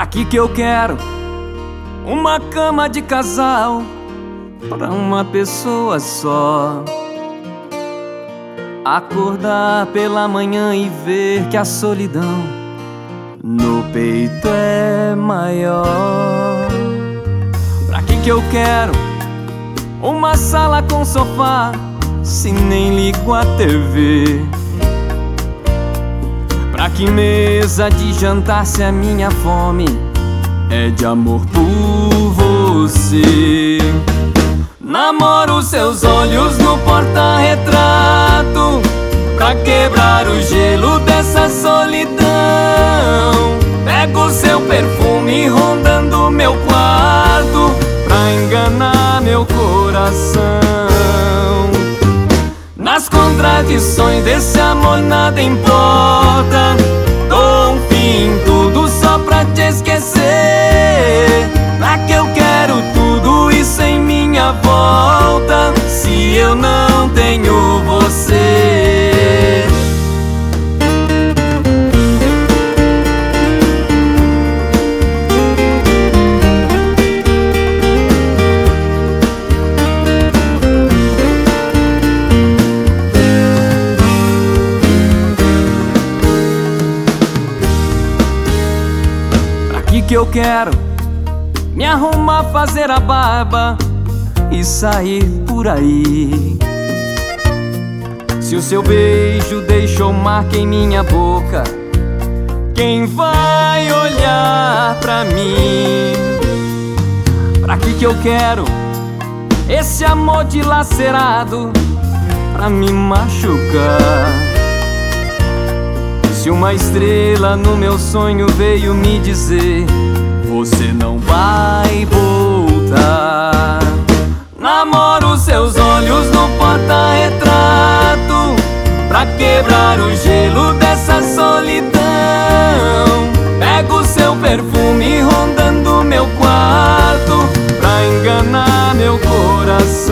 que eu quero uma cama de casal pra uma pessoa só. Acordar pela manhã e ver que a solidão no peito é maior. Pra que eu quero uma sala com sofá se nem ligo a TV? Pra que mesa de jantar se a minha fome é de amor por você? Namoro seus olhos no porta-retrato pra quebrar o gelo dessa solidão. Pego seu perfume rondando meu quarto pra enganar meu coração. Nas contradições desse amor nada importa. Dou um fim em tudo só pra te esquecer. Pra que eu quero tudo isso em minha volta se eu não tenho você? Pra que eu quero me arrumar, fazer a barba e sair por aí, se o seu beijo deixou marca em minha boca? Quem vai olhar pra mim? Pra que eu quero esse amor dilacerado pra me machucar? Se uma estrela no meu sonho veio me dizer: você não vai voltar. Namoro seus olhos no porta-retrato pra quebrar o gelo dessa solidão. Pego seu perfume rondando meu quarto pra enganar meu coração.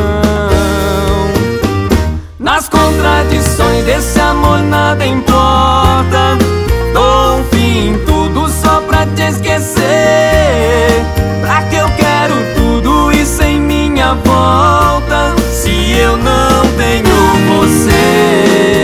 Nas contradições desse amor nada importa. Dou um fim em tudo só pra te esquecer. Pra que eu quero tudo isso em minha volta se eu não tenho você?